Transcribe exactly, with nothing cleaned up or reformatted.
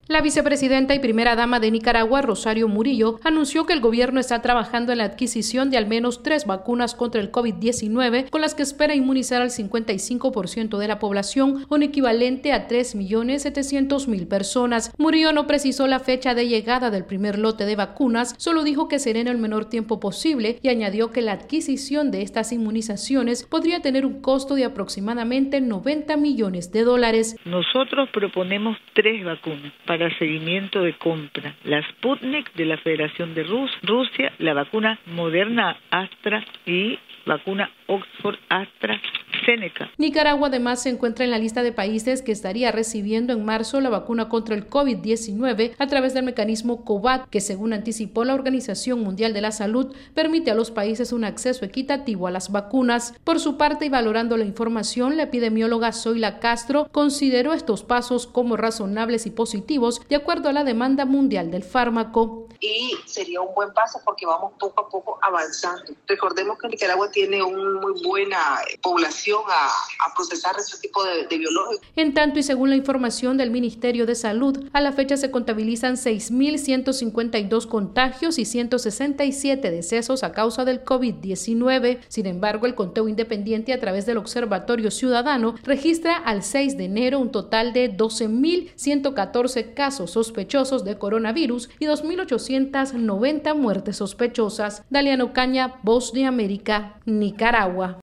La vicepresidenta y primera dama de Nicaragua, Rosario Murillo, anunció que el gobierno está trabajando en la adquisición de al menos tres vacunas contra el COVID diecinueve, con las que espera inmunizar al cincuenta y cinco por ciento de la población, un equivalente a tres millones setecientas mil personas. Murillo no precisó la fecha de llegada del primer lote de vacunas, solo dijo que será en el menor tiempo posible y añadió que la adquisición de estas inmunizaciones podría tener un costo de aproximadamente noventa millones de dólares. Nosotros proponemos tres vacunas para seguimiento de compra: la Sputnik de la Federación de Rus Rusia, la vacuna Moderna Astra y vacuna Oxford AstraZeneca. Nicaragua además se encuentra en la lista de países que estaría recibiendo en marzo la vacuna contra el COVID diecinueve a través del mecanismo COVAX, que según anticipó la Organización Mundial de la Salud, permite a los países un acceso equitativo a las vacunas. Por su parte, y valorando la información, la epidemióloga Zoila Castro consideró estos pasos como razonables y positivos de acuerdo a la demanda mundial del fármaco. Y sería un buen paso porque vamos poco a poco avanzando. Recordemos que Nicaragua tiene una muy buena población a, a procesar este tipo de, de biológicos. En tanto, y según la información del Ministerio de Salud, a la fecha se contabilizan seis mil ciento cincuenta y dos contagios y ciento sesenta y siete decesos a causa del COVID diecinueve. Sin embargo, el conteo independiente a través del Observatorio Ciudadano registra al seis de enero un total de doce mil ciento catorce casos sospechosos de coronavirus y dos mil ochocientas noventa muertes sospechosas. Daliano Caña, Voz de América, Nicaragua.